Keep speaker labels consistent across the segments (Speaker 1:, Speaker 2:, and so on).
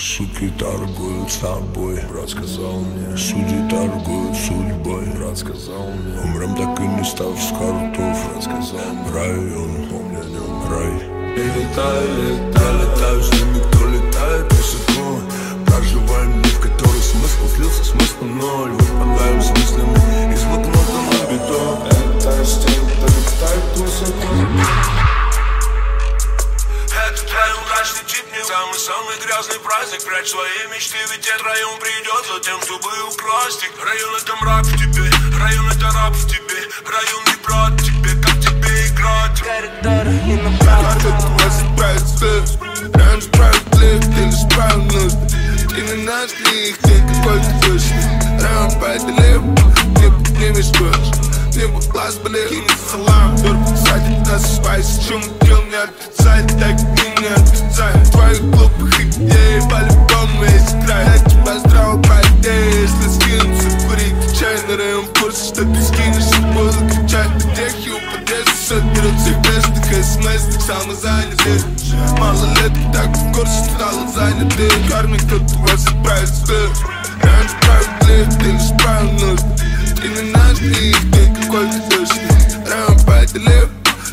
Speaker 1: Суки торгуют собой, брат сказал мне. Судьи торгуют судьбой, брат сказал мне. Умрем так и не став с картов, брат сказал мне. Район, помни о нем, рай. Я летаю с ними, кто летает высоко. Проживаем мир, в который смысл слился, смысл ноль. Выпадаем с мыслями из блокнота на бетон. Я летаю с теми, кто летает высоко. Мрачный тип, не самый грязный праздник. Прячь свои мечты, ведь этот район придет за тем, чтобы украсть их. Район это мрак в тебе, район это раб в тебе. Район не брат тебе, как тебе играть.
Speaker 2: Коридоры и направо.
Speaker 3: Район справедлив, ты не справедливый. Ты не наш них, ты какой-то точный. Район преодолев, не поднимешь скорость. Небо глаз болит, кинет салам. Дурка садит нас в спайс. Чем дел не отрицает, так и не отрицает. Твоих глупых идей по-любому есть край. Я тебя здраво по идее, если скинуться курить чай. На район в курсе, что ты скинешься, буду кричать. Техи упадешь, соберутся их бешеных смс, так самозанятых. Мало лет, так в курсе стало заняты. Кармик, кто-то вас отправит вслед. Район справедлив, ты лишь правильно нужен. Ты не наш них, ты какой-то точный. Район преодолев.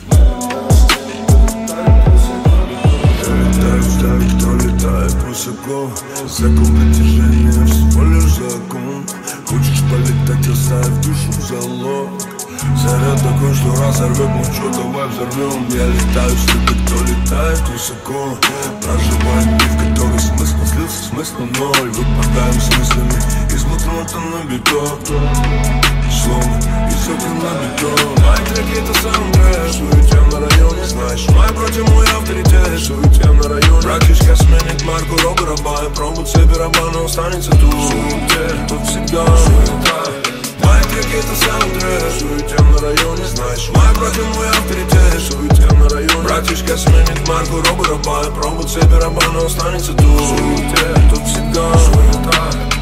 Speaker 1: Кто летает высоко. Закон притяжения, всего лишь закон. Хочешь полетать, оставь душу в залог. Заряд такой, что разорвет, ну что, давай взорвем. Я летаю с тобой, кто летает высоко. Проживаем мир, в который смысл слился, смысл ноль. Выпадаем с мыслями из блокнота на бетон. Словно из окон на бетон. Мои треки это сам трэш. Суете на районе, знаешь. Мой против мой авторитет. Суете на районе. Братишка сменит марку Роба Раба. Пробует себе раба, но останется тут. Суете, тут всегда суета. Мои треки это сам трэш. Суете на районе, знаешь. Мой против мой авторитет. Суете на районе. Братишка сменит марку Роба Раба. Пробует себе раба, но останется тут. Суете, тут всегда суета.